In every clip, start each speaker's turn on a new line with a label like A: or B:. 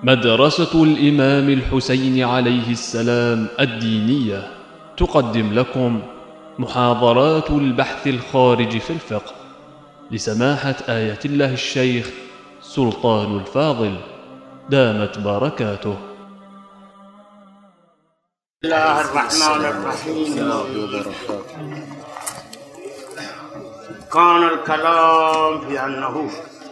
A: مدرسة الإمام الحسين عليه السلام الدينية تقدم لكم محاضرات البحث الخارج في الفقه لسماحة آية الله الشيخ سلطان الفاضل دامت بركاته.
B: بسم الله الرحمن الرحيم. كان الكلام في أنه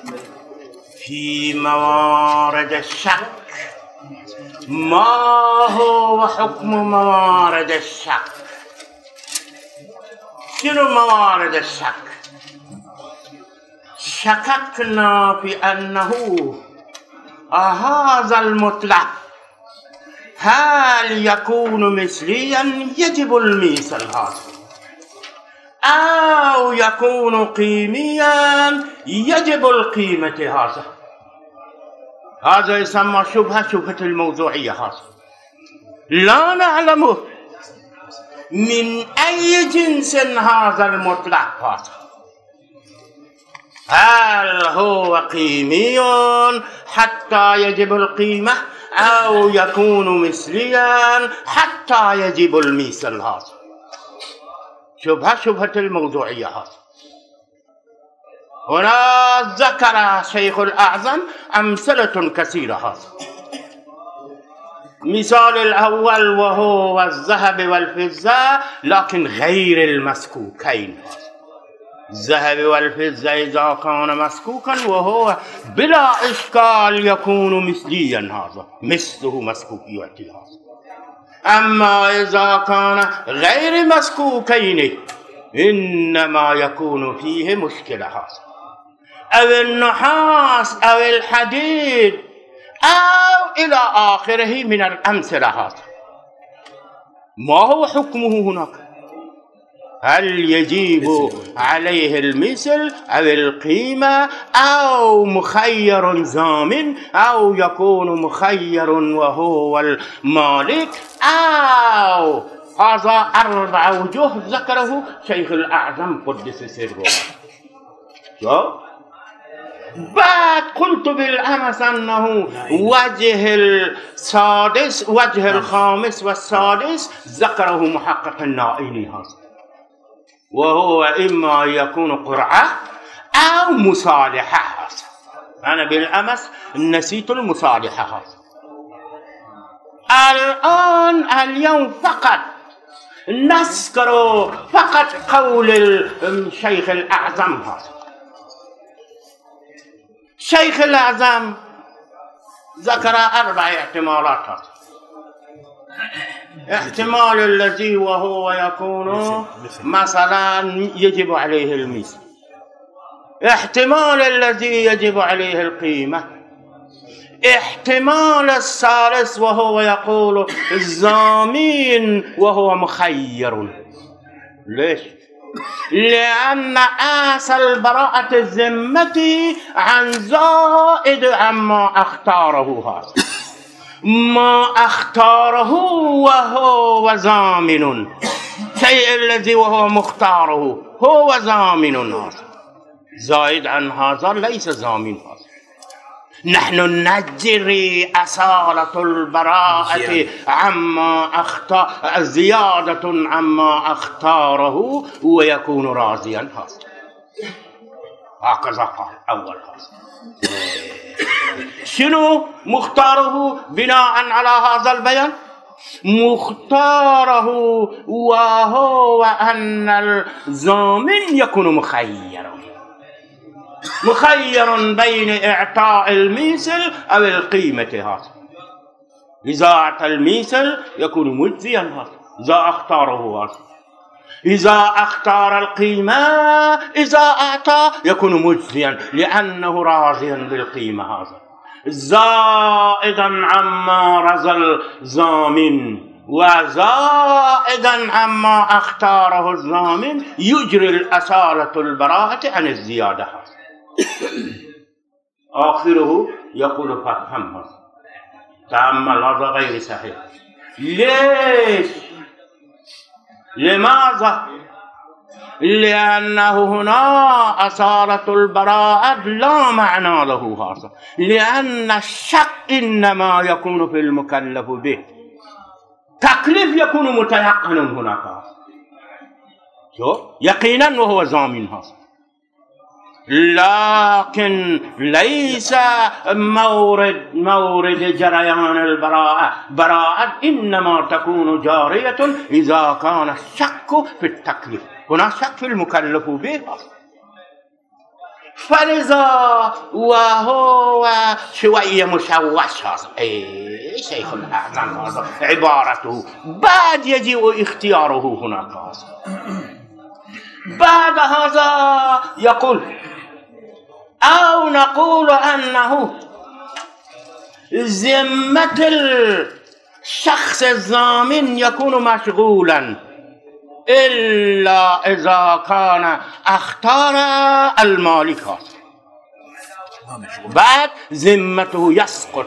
B: في موارد الشك. ما هو حكم موارد الشك؟ شنو موارد الشك؟ شككنا في أنه هذا المطلق هل يكون مثليا يجب المثل هذا، أو يكون قيميا يجب القيمة هذا يسمى شبهة الموضوعية. هذا لا نعلم من أي جنس هذا المطلق هذا، هل هو قيمي حتى يجب القيمة أو يكون مثليا حتى يجب المثل. هذا شبهة الموضوعية. هذا هنا ذكر شيخ الأعظم أمثلة كثيرة. هذا مثال الأول وهو الذهب والفضة لكن غير المسكوكين. الذهب والفضة إذا كان مسكوكا وهو بلا إشكال يكون مثليا، هذا مثله مسكوك يعطي هذا. أما إذا كان غير مسكوكين إنما يكون فيه مشكلة، هذا أو النحاس أو الحديد أو إلى آخره من الأمثلة. هذا ما هو حكمه هناك؟ هل يجب عليه المثل أو القيمة أو مخير زامن أو يكون مخير وهو المالك، أو هذا 4 وجوه ذكره شيخ الأعظم قدس سره. بعد قلت بالأمس أنه وجه الخامس والسادس ذكره محقق النائلي، هذا وهو إما يكون قرعة أو مصالحة. أنا بالأمس نسيت المصالحة. اليوم فقط نذكر فقط قول الشيخ الأعظم. هذا الشيخ الأعظم ذكر 4 احتمالات. هذا احتمال الذي وهو يكون مثلا يجب عليه المثل، احتمال الذي يجب عليه القيمة، احتمال الثالث وهو يقول الضامن وهو مخير. ليش؟ لأن أصل براءة الذمة عن زائد عما اختاره. هذا ما اختاره وهو ضامن، شيء الذي وهو مختاره هو ضامن، هذا زائد عن هذا ليس ضامن. هذا نحن نجري أصالة البراءة عما زيادة عما اختاره ويكون راضيا. هكذا قال أول. شنو مختاره بناء على هذا البيان؟ مختاره وهو أن الضامن يكون مخير بين إعطاء المثل أو القيمة. هذا إذا أعطى المثل يكون مجزيا، هذا إذا اختاره. هذا إذا اختار القيمة إذا أعطى يكون مجزيا لأنه راضيا بالقيمة. هذا زائدا عما رضى الضامن وزائدا عما اختاره الضامن يجري الأصالة البراءة عن الزيادة. آخره يقول فافهم. هذا تأمل، هذا غير صحيح. ليش؟ لماذا؟ لأنه هنا أصالة البراءة لا معنى له هذا، لأن الشك إنما يكون في المكلف به، تكليف يكون متيقنا هناك يقينا وهو ضامن هذا، لكن ليس مورد جريان براءة إنما تكون جارية إذا كان الشك في التكليف، هنا شك في المكلف به، فلذا وهو شوية مشوش هذا شيخ الأعظم هذا عبارته، بعد يجيء اختياره هناك بعد هذا يقول أو نقول أنه ذمة الشخص الضامن يكون مشغولا إلا إذا كان اختار المالك، بعد ذمته يسقط.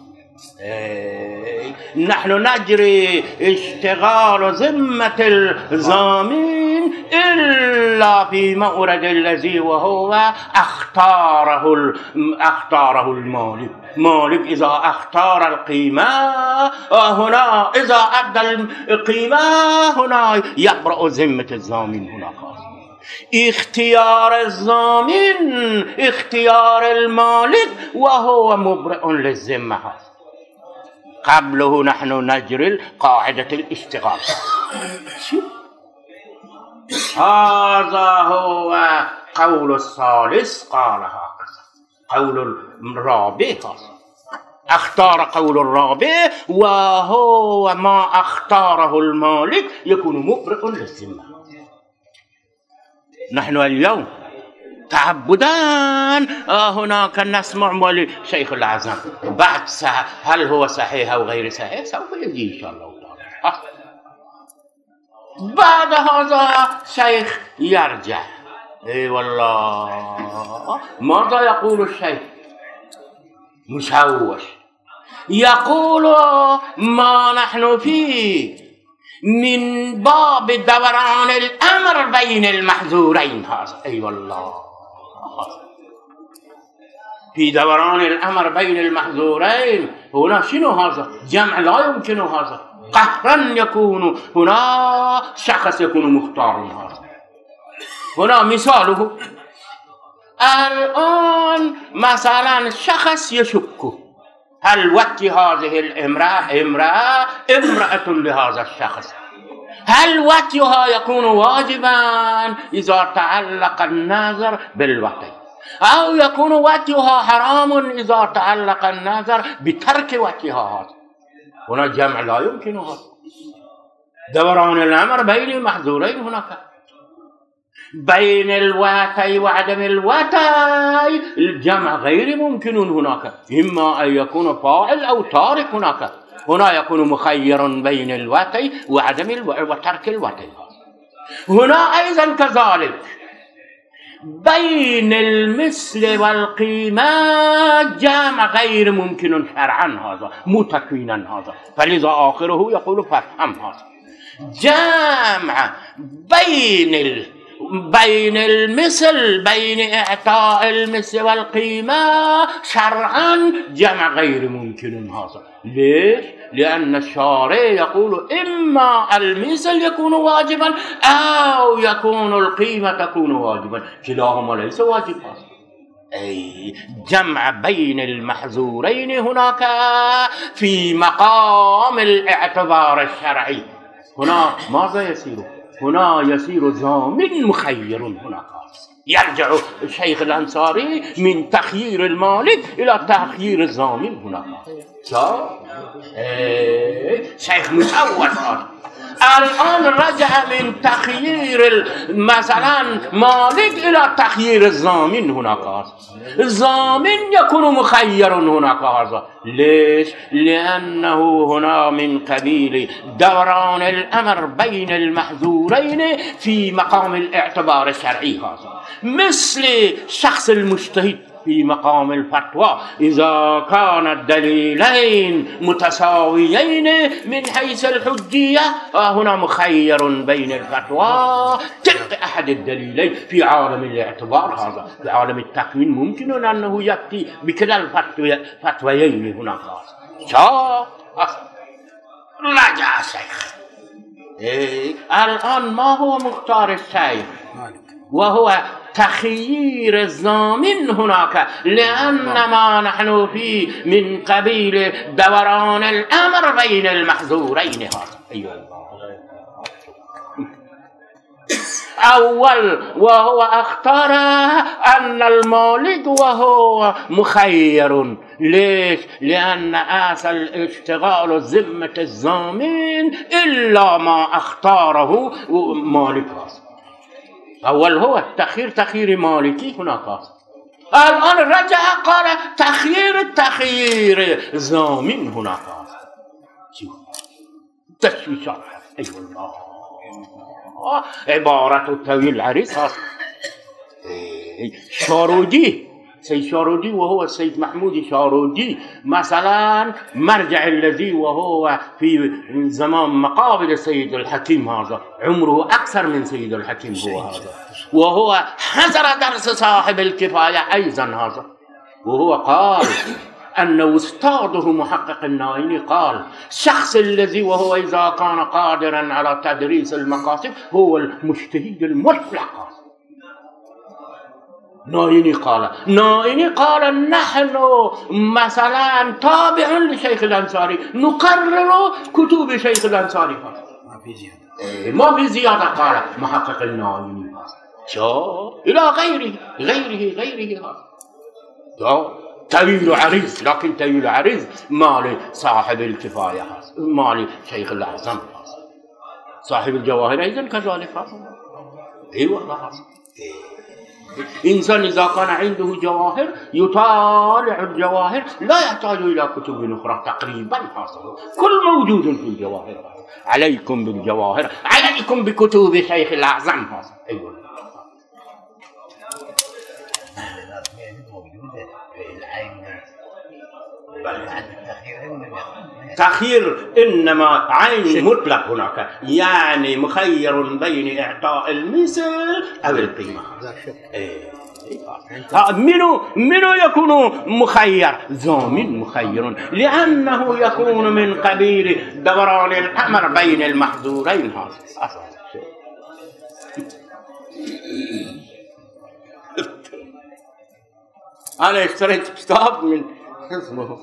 B: نحن نجري اشتغال ذمة الضامن إلا في مورد الذي وهو اختاره المالك. مالك إذا اختار القيمة هنا، إذا أدى القيمة هنا يبرأ ذمة الضامن هناك. اختيار الضامن اختيار المالك وهو مبرئ للذمة. قبله نحن نجري قاعدة الاشتغال. هذا هو قول الثالث قالها. قول الرابع اختار قول الرابع وهو ما اختاره المالك يكون مبرئ للذمة. نحن اليوم تعبدا هناك نسمع مولي شيخ الأعظم، بعد هل هو صحيح أو غير صحيح سوف يجي إن شاء الله تعالى. بعد هذا شيخ يرجع. اي والله ماذا يقول الشيخ؟ مشوش. يقول ما نحن فيه من باب دوران الأمر بين المحظورين هذا. اي والله في دوران الأمر بين المحظورين هنا شنو هذا؟ جمع لا يمكن هذا، قهرا يكون هنا شخص يكون مختار هذا. هنا مثاله الآن مثلا شخص يشك هل وتي هذه الامرأة امرأة لهذا الشخص، هل وتيها يكون واجبا إذا تعلق النظر بالوتي، أو يكون وتيها حرام إذا تعلق النظر بترك وتيها هذا. هنا جمع لا يمكن هذا. دوران الأمر بين المحظورين هناك، بين الواتي وعدم الواتي الجمع غير ممكن هناك، إما أن يكون فاعل أو تارك هناك. هنا يكون مخير بين الواتي وعدم وترك الواتي. هنا أيضا كذلك بين المثل والقيمة جمع غير ممكن شرعا هذا، متكوينا هذا، فلذا آخره يقول فافهم هذا. جمع بين المثل بين إعطاء المثل والقيمة شرعا جمع غير ممكن هذا. ليش؟ لأن الشارع يقول إما المثل يكون واجبا أو يكون القيمة تكون واجبا، كلاهما ليس واجبا. أي جمع بين المحظورين هناك في مقام الاعتبار الشرعي. هنا ماذا يصير؟ هنا يصير ضامن مخير هناك. يرجع الشيخ الأنصاري من تخيير المالك إلى تخيير الضامن هناك. شيخ مشوش الآن رجع من تخيير مثلا مالك إلى تخيير الضامن هناك. الضامن يكون مخير هناك هذا. ليش؟ لأنه هنا من قبيل دوران الأمر بين المحظورين في مقام الاعتبار الشرعي هذا. مثل شخص المجتهد في مقام الفتوى إذا كان الدليلين متساويين من حيث الحجية هنا مخير بين الفتوى تلك أحد الدليلين. في عالم الاعتبار هذا في عالم التكوين ممكن أنه يأتي بكلا الفتويين هناك. رجع الشيخ. الآن ما هو مختار الشيخ؟ وهو تخيير الضامن هناك، لأن ما نحن فيه من قبيل دوران الأمر بين المحظورين هذا. أيوة. أول وهو اختار أن المالك وهو مخير. ليش؟ لأن أصل اشتغال ذمة الضامن إلا ما اختاره مالك. أول هو التخيير تخيير مالكي هناك. الآن رجع قال تخيير ضامن هناك. تشويشات. أيوة الله. عبارة الطويل العريض شارودي، سيد شارودي وهو السيد محمود شارودي مثلا مرجع الذي وهو في زمان مقابل السيد الحكيم هذا عمره أكثر من سيد الحكيم هو هذا، وهو حضر درس صاحب الكفاية أيضا هذا، وهو قال أن أستاذه محقق النايني قال شخص الذي وهو إذا كان قادرا على تدريس المقاصد هو المجتهد المطلق. نايني قال نحن مثلا تابع لشيخ الأنصاري نقرر كتب شيخ الأنصاري ما في زيادة قال محقق النايني إلى غيره هذا طويل عريض، لكن طويل عريض مال صاحب الكفاية مال شيخ الأعظم صاحب الجواهر أيضا كذلك. أيوة الله. إنسان إذا كان عنده جواهر يطالع الجواهر لا يحتاج إلى كتب أخرى تقريبا كل موجود في الجواهر. عليكم بالجواهر، عليكم بكتب شيخ الأعظم. أيوة تخيير إنما عين مطلق هناك، يعني مخير بين إعطاء المثل أو القيمة. منو يكون مخير؟ ضامن مخير، لأنه يكون من قبيل دوران الأمر بين المحظورين. هذا أنا اشتريت كتاب من اسمه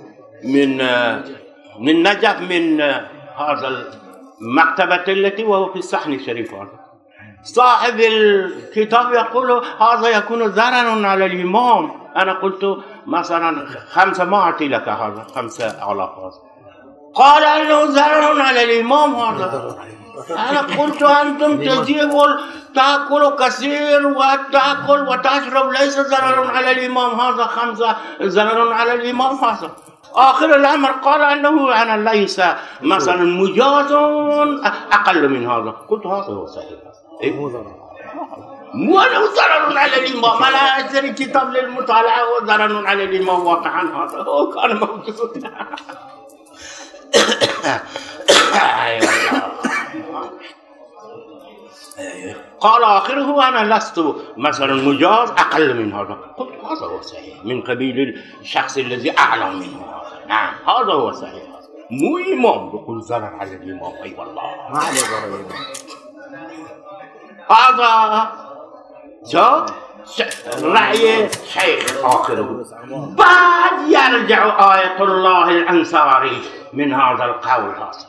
B: من نجف من هذا المكتبة التي وهو في الصحن الشريف. صاحب الكتاب يقول هذا يكون ضرر على الإمام. أنا قلت مثلا 5 ما أعطي لك هذا 5,000. قال أنه ضرر على الإمام هذا. أنا قلت أنتم تجيبوا تأكل كثير وتأكل وتشرب ليس ضرر على الإمام هذا 5 ضرر على الإمام هذا. آخر الأمر قال أنه أنا ليس مثلا مجاز أقل من هذا. قلت هذا هو صحيح. مو ضرر على الإمام. أنا أشتري كتاب للمطالعة وضرر على الإمام واقعا هذا هو كان موجود. قال آخره أنا لست مثلا مجاز أقل من هذا. قلت هذا هو صحيح من قبيل الشخص الذي أعلم منه. نعم هذا هو صحيح. مو إمام بقول ضرر على الإمام. أي والله ما عليه ضرر. هذا رأي شيخ آخره. بعد يرجع آية الله الأنصاري من هذا القول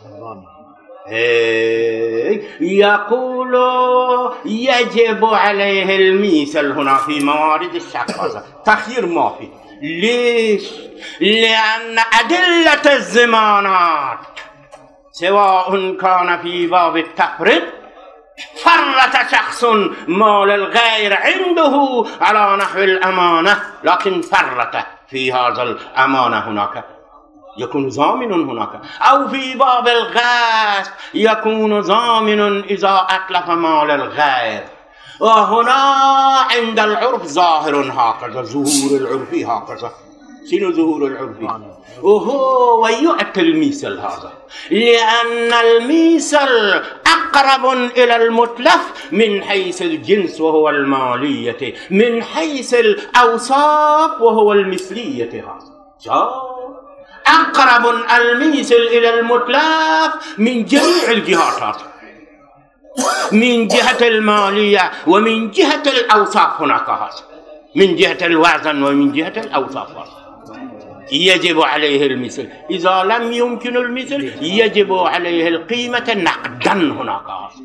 B: يقول يجب عليه المثل هنا في موارد الشك. تخيير ما في. ليش؟ لأن أدلة الزمانات سواء كان في باب التفريط فرط شخص مال الغير عنده على نحو الأمانة، لكن فرط في هذا الأمانة هناك يكون ضامن هناك، أو في باب الغصب يكون ضامن إذا أتلف مال الغير، وهنا عند العرف ظاهر هكذا، ظهور العرفي هكذا. شنو ظهور العرفي؟ وهو يؤتي المثل هذا، لأن المثل أقرب إلى المتلف من حيث الجنس وهو المالية، من حيث الأوصاف وهو المثلية. هذا أقرب المثل إلى المتلف من جميع الجهات، من جهة المالية ومن جهة الأوصاف. هناك هذا من جهة الوزن ومن جهة الأوصاف. يجب عليه المثل. إذا لم يمكن المثل يجب عليه القيمة نقدا. هناك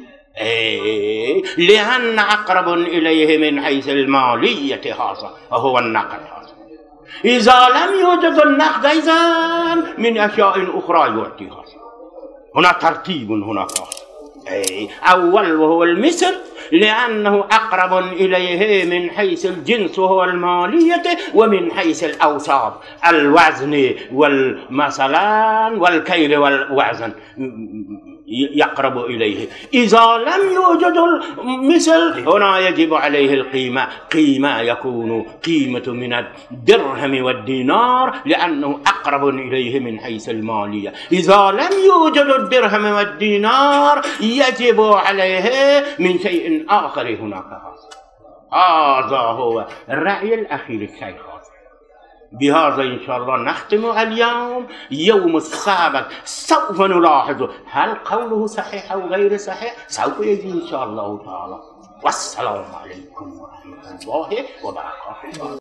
B: لأن أقرب إليه من حيث المالية هذا وهو النقد. إذا لم يوجد النقد إذن من أشياء أخرى يعطيها. هنا ترتيب. هناك أول وهو المثل، لأنه أقرب إليه من حيث الجنس وهو المالية، ومن حيث الأوصاف الوزن والمثلا والكيل والوزن يقرب إليه. إذا لم يوجد المثل هنا يجب عليه القيمة. قيمة يكون قيمة من الدرهم والدينار، لأنه أقرب إليه من حيث المالية. إذا لم يوجد الدرهم والدينار يجب عليه من شيء آخر. هناك هذا هو الرأي الأخير الشيخ. بهذا إن شاء الله نختم اليوم يوم السبت. سوف نلاحظ هل قوله صحيح أو غير صحيح، سوف يجي إن شاء الله تعالى. والسلام عليكم ورحمة الله وبركاته.